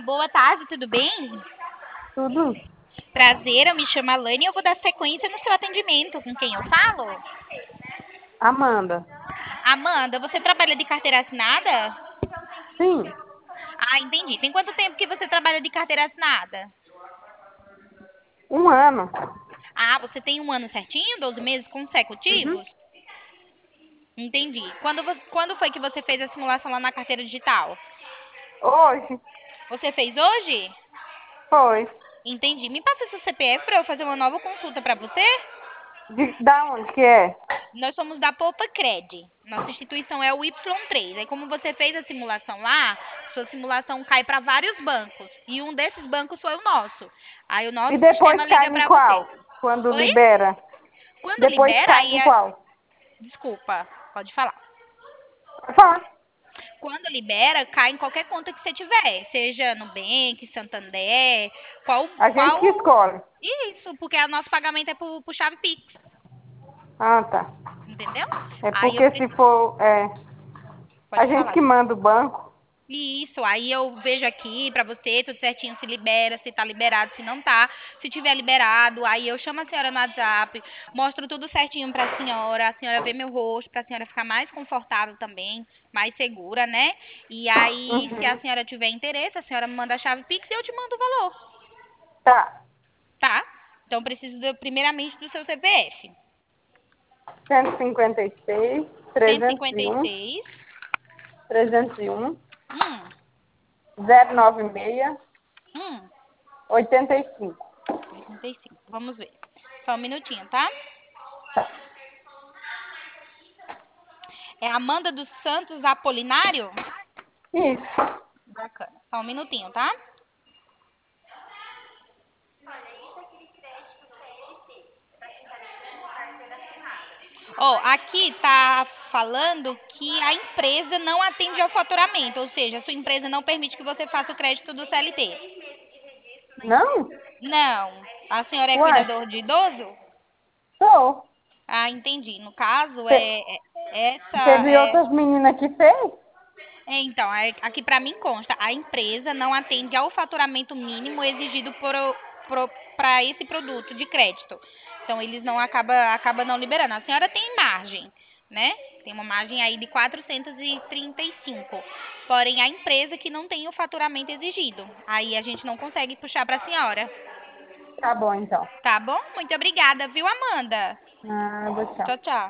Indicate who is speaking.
Speaker 1: boa tarde, tudo bem?
Speaker 2: Tudo?
Speaker 1: Prazer, eu me chamo Alane e eu vou dar sequência no seu atendimento. Com quem eu falo?
Speaker 2: Amanda.
Speaker 1: Amanda, você trabalha de carteira assinada?
Speaker 2: Sim,
Speaker 1: Ah, entendi. Tem quanto tempo que você trabalha de carteira assinada?
Speaker 2: um ano.
Speaker 1: Ah, você tem um ano certinho? 12 meses
Speaker 2: Uhum.
Speaker 1: consecutivos? Entendi. Quando foi que você fez a simulação lá na carteira digital?
Speaker 2: Hoje
Speaker 1: Você fez hoje?
Speaker 2: foi.
Speaker 1: Entendi. Me passa seu CPF para eu fazer uma nova consulta para você?
Speaker 2: Da onde que é?
Speaker 1: Nós somos da Poupa Cred. Nossa instituição é o Y3. Aí, como você fez a simulação lá, sua simulação cai para vários bancos. E um desses bancos foi o nosso. Aí, o
Speaker 2: E
Speaker 1: nosso
Speaker 2: depois
Speaker 1: sistema
Speaker 2: cai
Speaker 1: liga
Speaker 2: em
Speaker 1: para você.
Speaker 2: qual? Quando
Speaker 1: Oi?
Speaker 2: libera?
Speaker 1: Quando
Speaker 2: Depois
Speaker 1: libera,
Speaker 2: cai
Speaker 1: aí
Speaker 2: em
Speaker 1: é.
Speaker 2: qual?
Speaker 1: Desculpa, pode falar.
Speaker 2: Pode falar.
Speaker 1: Quando libera, cai em qualquer conta que você tiver. Seja Nubank, Santander, qual.
Speaker 2: A gente
Speaker 1: qual...
Speaker 2: que escolhe.
Speaker 1: Isso, porque o nosso pagamento é por chave Pix.
Speaker 2: Ah, tá.
Speaker 1: Entendeu?
Speaker 2: É
Speaker 1: Aí eu
Speaker 2: porque se
Speaker 1: preciso.
Speaker 2: for a
Speaker 1: Pode
Speaker 2: gente
Speaker 1: falar.
Speaker 2: que manda o banco.
Speaker 1: Isso, aí eu vejo aqui pra você, tudo certinho, se libera, se tá liberado, se não tá. Se tiver liberado, aí eu chamo a senhora no WhatsApp, mostro tudo certinho pra senhora, a senhora vê meu rosto, pra senhora ficar mais confortável também, mais segura, né? E aí, se a
Speaker 2: Uhum.
Speaker 1: senhora tiver interesse, a senhora me manda a chave Pix e eu te mando o valor,
Speaker 2: Tá.
Speaker 1: tá? Então, preciso primeiramente do seu CPF.
Speaker 2: 156, 301,
Speaker 1: 156,
Speaker 2: 301,
Speaker 1: hum,
Speaker 2: 096,
Speaker 1: hum,
Speaker 2: 85.
Speaker 1: 85. Vamos ver. Só um minutinho, tá? É Amanda dos Santos Apolinário?
Speaker 2: Isso.
Speaker 1: Bacana. Só um minutinho, tá? Ó, aqui tá falando que a empresa não atende ao faturamento, ou seja, a sua empresa não permite que você faça o crédito do CLT.
Speaker 2: Não?
Speaker 1: Não. A senhora é
Speaker 2: Uai,
Speaker 1: cuidador de idoso?
Speaker 2: sou.
Speaker 1: Ah, entendi. No caso,
Speaker 2: Te-
Speaker 1: essa
Speaker 2: Teve outras meninas que fez?
Speaker 1: então, aqui para mim consta, a empresa não atende ao faturamento mínimo exigido para esse produto de crédito. Então, eles não acaba não liberando. A senhora tem margem, né? Tem uma margem aí de 435. Porém, a empresa que não tem o faturamento exigido. Aí a gente não consegue puxar para a senhora.
Speaker 2: Tá bom, então.
Speaker 1: Tá bom? Muito obrigada, viu, Amanda?
Speaker 2: Nada, tchau.
Speaker 1: Tchau, tchau.